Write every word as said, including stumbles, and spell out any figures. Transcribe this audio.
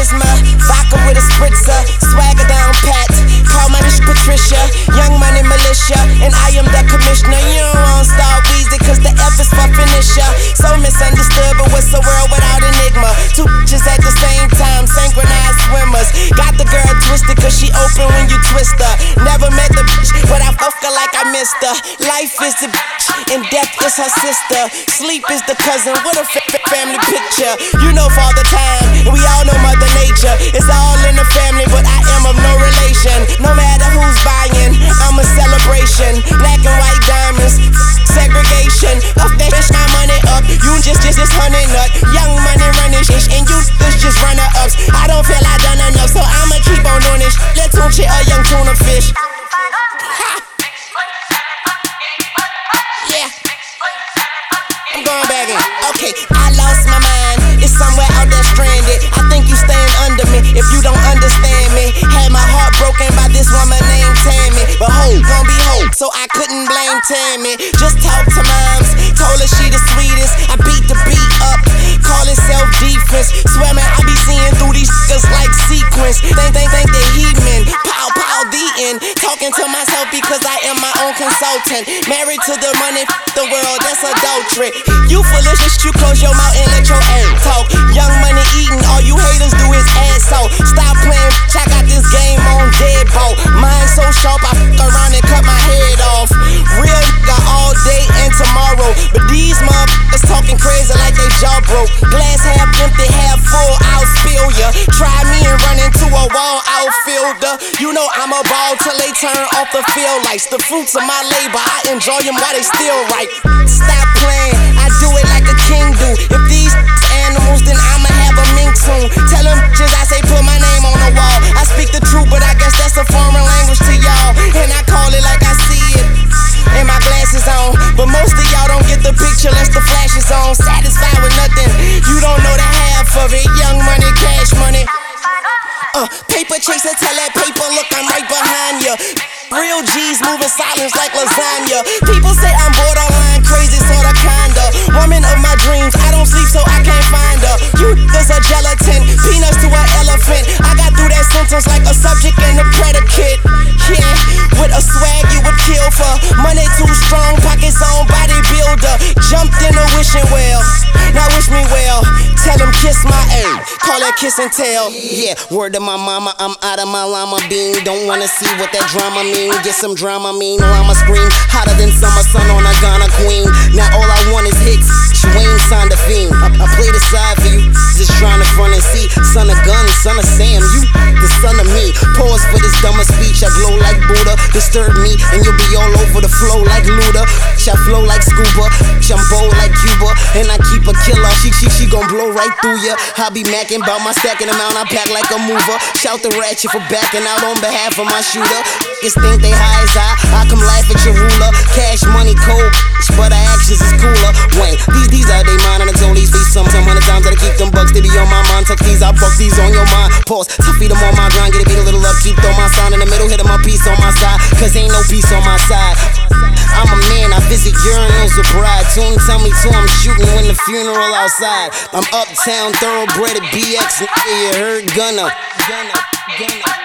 charisma, vodka with a spritzer, swagger down pat. Call my bitch Patricia, young money militia, and I am the commissioner. You don't want Star Weezy, cause the F is for finisher. So misunderstood, but what's a world without enigma? Two bitches at the same time, synchronized swimmers. Got the girl twisted, cause she open when you twist her. Never met the bitch, but I fuck her like I missed her. Life is the bitch, and death is her sister. Sleep is the cousin, what a fa- family picture. You know Father Time, and we all know Mother Nature. It's all in the family, but I am of no relation. No matter who's buying, I'm a celebration. Black and white diamonds, segregation. Up that bitch, my money up. You just, just, just honey nut. Young money running shit, and you this just runner ups. I don't feel I done enough, so I'ma keep on doing this. Let's tune shit a young tuna fish. Ha! Yeah. I'm going back in. Okay, I lost my mind. It's somewhere out there stranded. I think you staying under me if you don't understand me. Had my heart broken by this woman named Tammy, but ho, gon' be ho, so I couldn't blame Tammy. Just talk to moms, told her she the sweetest. I beat the beat up, call it self-defense. Swear man, I be seeing through these niggas like sequence. Think, think, think they heathen. Pow, pow, the end. Talking to myself because I am my own consultant. Married to the money, f- the world, that's adultery. You foolish, you close your mouth and let your ass talk. Young money eating, all you haters do is ass out. Stop playing, bitch, I got this game on deadbolt. Mine so sharp, I f*** around and cut my head off. Real nigga all day and tomorrow, but these motherfuckers talking crazy like they jaw broke. Glass half empty, half full, I'll spill ya. Try me and run into a wall outfielder. You know I'm a ball till they turn off the field lights. The fruits of my labor, I enjoy them while they still right. Stop playing, I do it like a king do. If these animals, then I'ma have a mink soon. Tell them bitches I say put my name on the wall. I speak the truth, but I guess that's a foreign language to y'all, and I call it like I see it. And my glasses on, but most of y'all don't get the picture unless the flash is on. Satisfied with nothing, you don't know the half of it. Young money, cash money. Uh, paper chaser, tell that paper, look, I'm right behind ya. Real G's moving silence like lasagna. People say I'm borderline crazy, sorta kinda. Woman of my dreams, I don't sleep so I can't find her. You niggas are gelatin, peanuts to an elephant. I got through that sentence like a subject and a predicate. Yeah, with a swag you would kill for. Money too strong, pockets on bodybuilder. Jumped in a wishing well, now wish me well. Tell them kiss my ass, call that kiss and tell. Yeah, word to my mama, I'm out of my llama bean. Don't wanna see what that drama mean. Get some drama mean, llama scream hotter than summer sun on a Ghana queen. Now all I want is hits, Wayne signed a fiend. I, I play the side for you, just trying to front and see. Son of gun, son of Sam, you the son of me. Pause for this dumber speech, I glow like Buddha. Disturb me and you'll be all over the flow like Luda. I flow like scuba, I'm bold like Cuba, and I keep a killer. She, she, she gon' blow right through ya. I be macking bout my stacking amount, I pack like a mover. Shout the ratchet for backing out on behalf of my shooter. Niggas think they high as I, I come laugh at your ruler. Cash money cold, but our actions is cooler. Wayne, these these are they mine, and I told these feet some some hundred times that I keep them bucks. They be on my mind, tuck these, I buck these on your mind. Pause, tough feed them on my grind, get it beat a little up, keep throw my sign in the middle, hit my piece on my side, cause ain't no peace on my side. I'm a man, I visit urinals with bride. Tune tell me to I'm shooting when the funeral outside. I'm uptown, thoroughbred at B X, nigga, you heard Gunna, Gunna, Gunna.